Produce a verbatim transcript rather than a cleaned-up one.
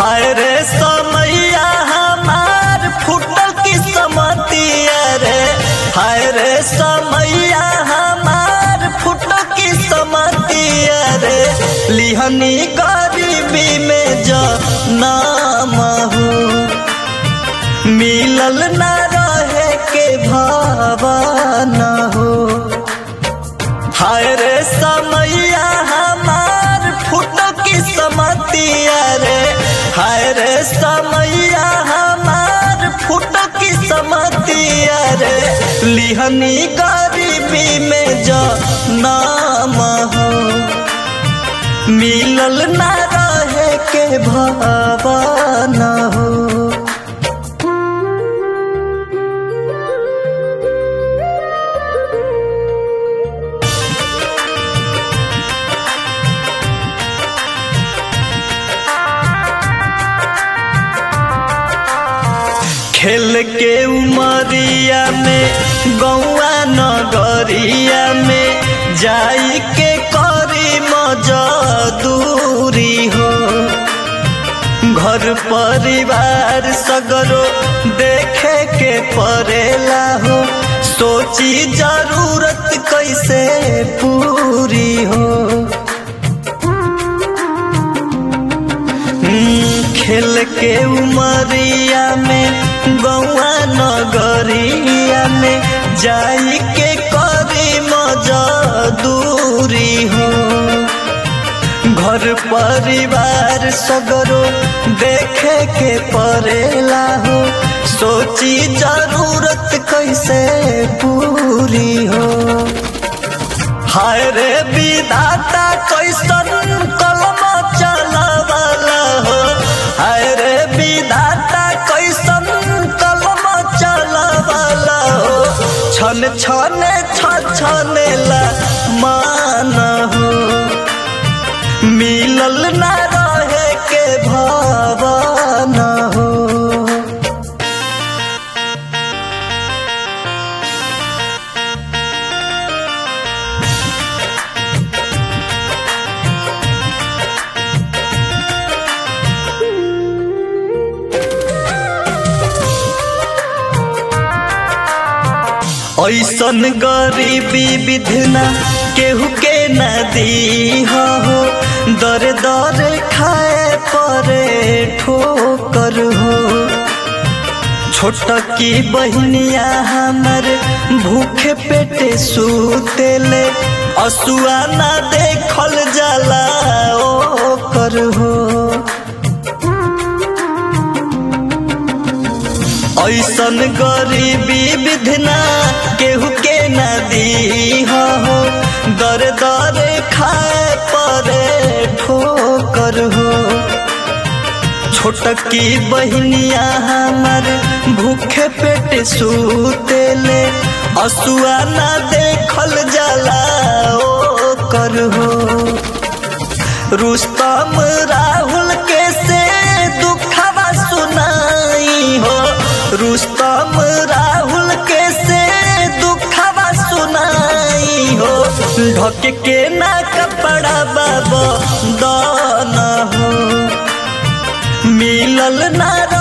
हाय रे समैया हमार फुटल किस्मतिया रे, हाय रे समैया हमार फुटल किस्मतिया रे। लिहनी गरीबी में जनम हो, मिलल ना रहे के भावना हो। हाय रे समैया हमार फुटल किस्मतिया रे, हाय रे समैया हमार फुटल किस्मतिया रे। लिहनी गरीबी में जनम हो, मिलल ना रहे के भावना हो। खेल के उमरिया में गौआ नगरिया में जाई के करी मजदूरी हो। घर परिवार सगरो देखे के पड़ेला हो, सोची जरूरत कैसे पूरी हो। खेल के उमरिया में गौआ नगरिया में जाई के करी मजदूरी हो। घर परिवार सगरो देखे के पड़ेला हो, सोची जरूरत कैसे पूरी हो। हाय रे विधाता कैसन कलम चलावाला हो, हाय रे विधाता कैसन कलम चलावाला हो। छन छने छने ला मान हो, मिलल ना रहे के भावना हो। ऐसन गरीबी विधना केहू के न दी हो, दर दर खाए परे ठोकर हो। छोटा की बहनिया हमर भूखे पेटे सूतेले, असुआ ना देखल जाला ओकर हो। ऐसन गरीबी विधना केहू के न दी हो, दर दर खाए परे ठोकर हो। छोटकी बहनिया हमर भूखे पेट सूतेले, असुआ ना देखल जाला ओकर हो। रुस्तम राहुल के से दुखवा सुनाई हो, रुस्तम राहुल के से दुखवा सुनाई हो। ढक के ना कपड़ा बाबा दाना हो, मिलल ना